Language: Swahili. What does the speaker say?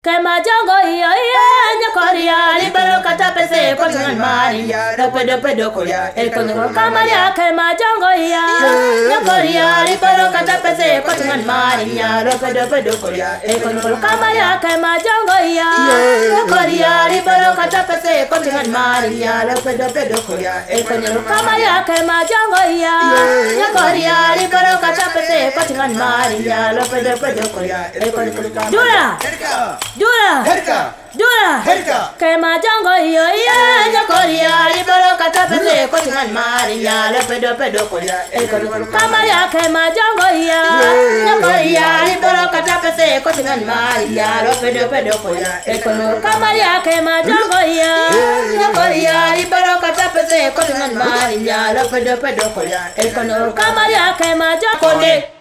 Kema jango iyo nyakoria libero katapese kotungan maria dopedo koya elkono kamaria kema jango iya nyakoria libero katapese kotungan maria dopedo koya elkono kamaria kema jango iya nyakoria libero katapese kotungan maria dopedo koya elkono kamaria kema jango iya nyakoria libero katapese kotungan maria dopedo koya elkono Dura Kema jango iyo nyakoria libero katapese kotungan maria lepedo koya elkono kamaria kema jango iya nyakoria libero katapese kotungan maria lepedo koya elkono kamaria kema jango iya nyakoria libero katapese kotungan maria lepedo koya elkono kamaria kema jango